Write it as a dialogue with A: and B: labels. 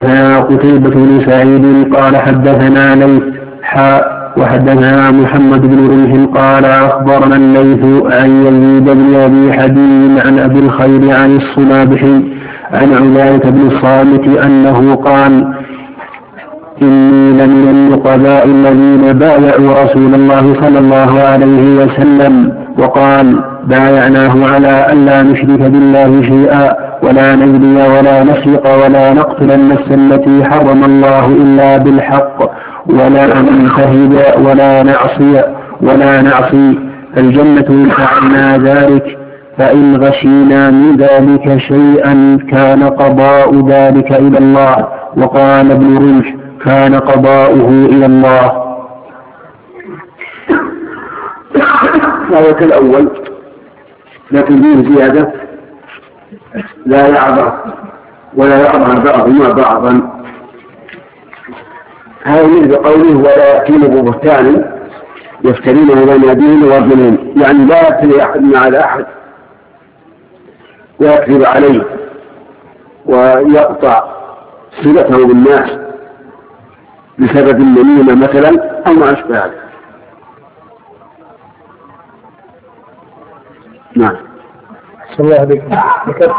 A: قتيبة بن سعيد قال حدثنا ليث وحدثنا محمد بن رمح قال أخبرنا الليث عن يزيد بن أبي حبيب عن أبي الخير عن الصنابحي عن عبادة بن الصامت أنه قال إني لمن النقباء الذين بايعوا رسول الله صلى الله عليه وسلم وقال بايعناه على ألا نشرك بالله شيئا ولا نجري ولا نسرق ولا نقتل النفس التي حرم الله إلا بالحق ولا ننتهب ولا نعصي الجنة إن فعلنا ذلك فإن غشينا من ذلك شيئا كان قضاء ذلك إلى الله. وقال ابن رمح كان قضاؤه إلى الله.
B: هذا كالأول لكن فيه زيادة لا يعبر ولا يعبر بعضهما بعضا. هذا مثل قوله ولا يأتين ببهتان يفترينه بين يدين ورجلين، يعني لا يفتري أحد على أحد ويكذب عليه ويقطع صلته بالناس بسبب النميمة مثلا أو ما أشبه ذلك.
A: نعم.